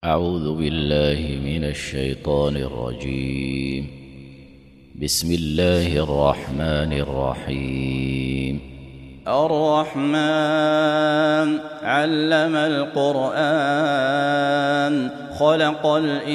أعوذ بالله من الشيطان الرجيم. بسم الله الرحمن الرحيم. الرحمن علم القرآن خلق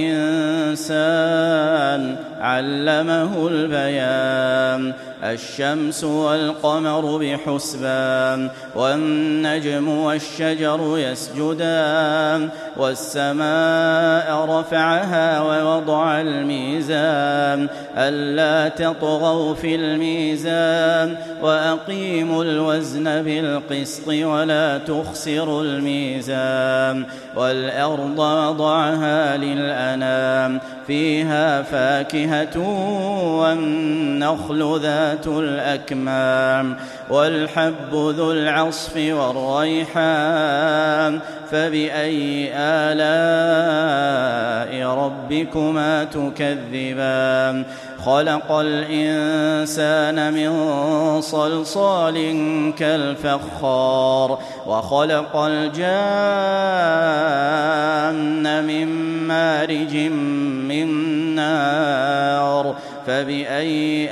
الإنسان علمه البيان. الشمس والقمر بحسبان والنجم والشجر يسجدان والسماء رفعها ووضع الميزان ألا تطغوا في الميزان وأقيموا الوزن بالقسط ولا تخسروا الميزان. والأرض وضعها للأنام فيها فاكهة والنخل ذات الأكمام والحب ذو العصف والريحان. فبأي آلاء ربكما تكذبان؟ خلق الإنسان من صلصال كالفخار وخلق الجان من مارج من نار. فبأي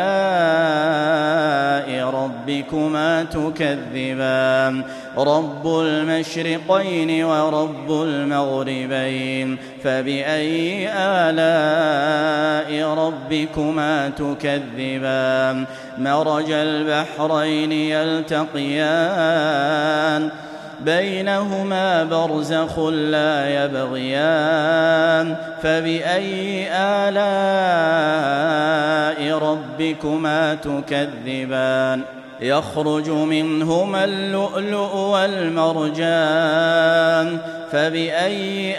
آلاء ربكما تكذبان؟ رب المشرقين ورب المغربين. فبأي آلاء ربكما تكذبان؟ مرج البحرين يلتقيان بينهما برزخ لا يبغيان. فبأي آلاء ربكما تكذبان؟ يخرج منهما اللؤلؤ والمرجان. فبأي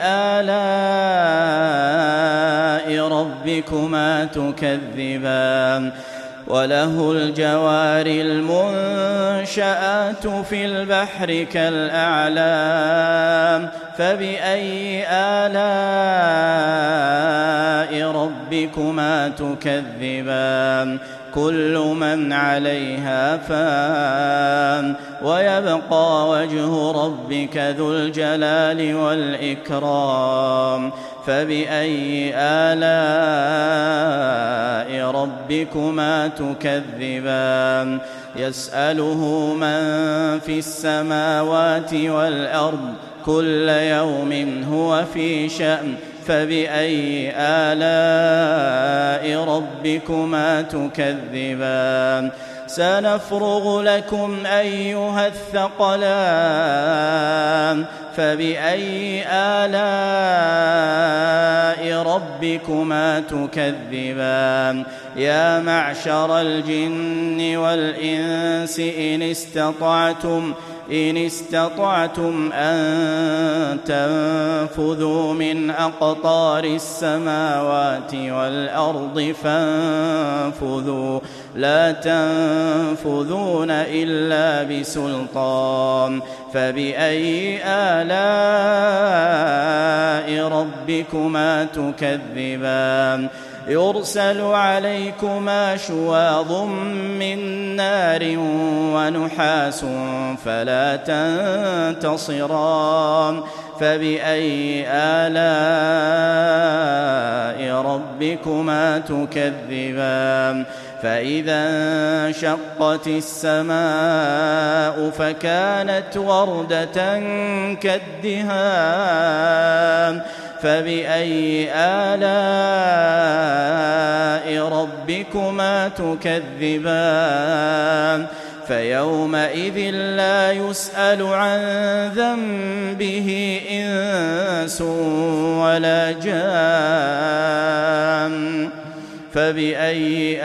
آلاء ربكما تكذبان؟ وله الجوار المنشآت في البحر كالأعلام. فبأي آلاء ربكما تكذبان؟ كل من عليها فان ويبقى وجه ربك ذو الجلال والإكرام. فبأي آلاء ربكما تكذبان؟ يسأله من في السماوات والأرض كل يوم هو في شأن. فبأي آلاء ربكما تكذبان؟ سنفرغ لكم أيها الثقلان. فبأي آلاء ربكما تكذبان؟ يا معشر الجن والإنس إن استطعتم أن تنفذوا من أقطار السماوات والأرض فانفذوا لا تنفذون إلا بسلطان. فبأي آلاء ربكما تكذبان؟ يرسل عليكما شواظ من نار ونحاس فلا تنتصران. فبأي آلاء ربكما تكذبان؟ فإذا انشقت السماء فكانت وردة كالدهان. فبأي آلاء ربكما تكذبان؟ فيومئذ لا يسأل عن ذنبه إنس ولا جان. فبأي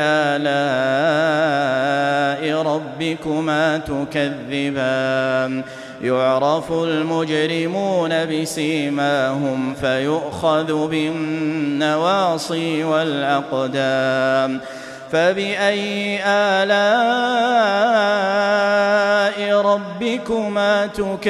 آلاء ربكما تكذبان؟ يعرف المجرمون بسيماهم فيؤخذ بالنواصي والأقدام. فبأي آلاء ربكما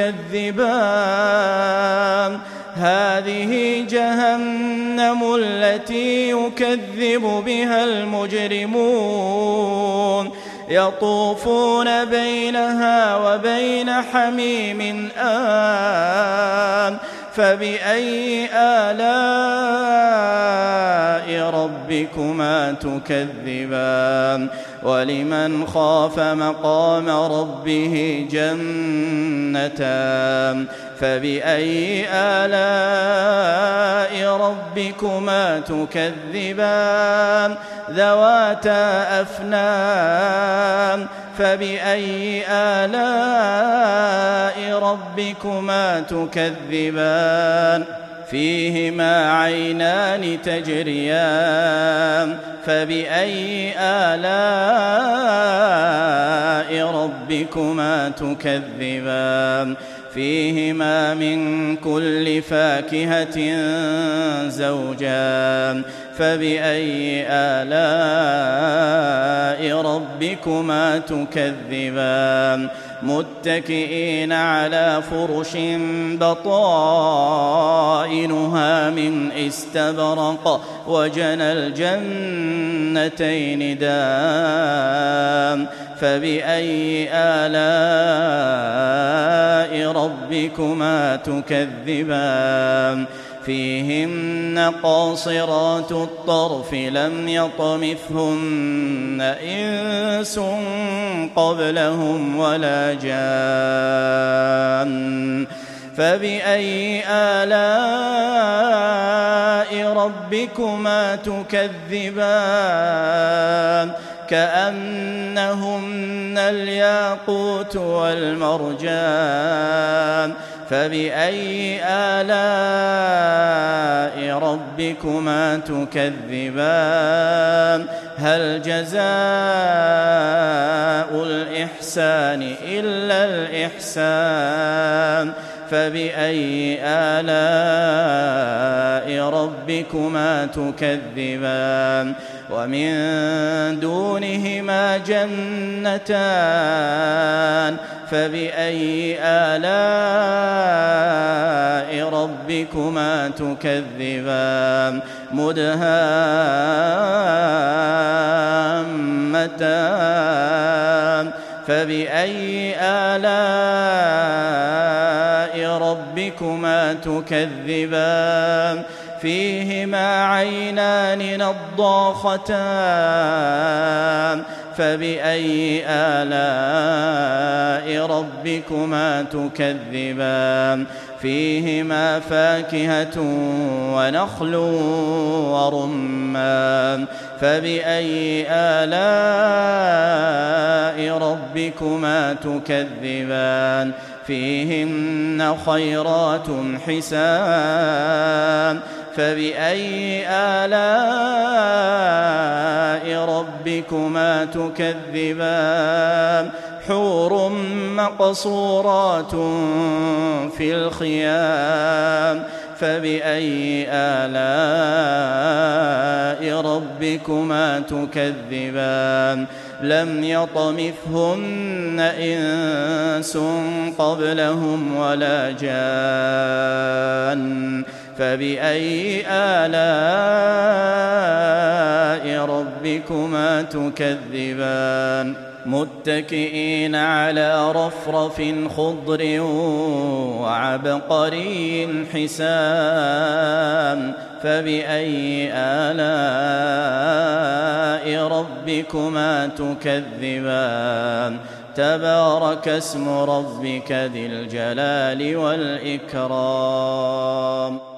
تكذبان؟ هذه جهنم التي يكذب بها المجرمون يطوفون بينها وبين حميم آن فبأي آلاء ربكما تكذبان ولمن خاف مقام ربه جنتان فبأي آلاء ربكما تكذبان ذواتا أفنان فبأي آلاء ربكما تكذبان فيهما عينان تجريان فبأي آلاء ربكما تكذبان فيهما من كل فاكهة زوجان فبأي آلاء ربكما تكذبان متكئين على فرش بطائنها من استبرق وجنى الجنتين دان فبأي آلاء ربكما تكذبان فيهن قاصرات الطرف لم يطمثهن إنس قبلهم ولا جان فبأي آلاء ربكما تكذبان كأنهن الياقوت والمرجان فبأي آلاء ربكما تكذبان هل جزاء الإحسان إلا الإحسان فبأي آلاء ربكما تكذبان ومن دونهما جنتان فبأي آلاء ربكما تكذبان مدهامتان فبأي آلاء ربكما تكذبان فيهما عينان نضاختان فبأي آلاء ربكما تكذبان فيهما فاكهة ونخل ورمان فبأي آلاء ربكما تكذبان فيهن خيرات حسان فبأي آلاء ربكما تكذبان حور مقصورات في الخيام فبأي آلاء ربكما تكذبان لم يطمثهن إنس قبلهم ولا جان فبأي آلاء ربكما تكذبان متكئين على رفرف خضر وعبقري حسان فبأي آلاء ربكما تكذبان تبارك اسم ربك ذي الجلال والإكرام